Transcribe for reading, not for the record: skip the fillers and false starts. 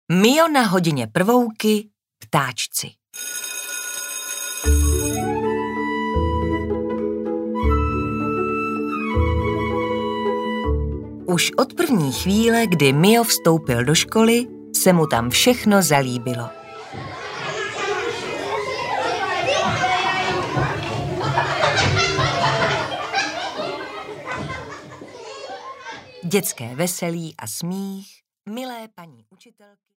Mio na hodině prvouky, ptáčci. Už od první chvíle, kdy Mio vstoupil do školy, se mu tam všechno zalíbilo. Dětské veselí a smích, milé paní učitelky.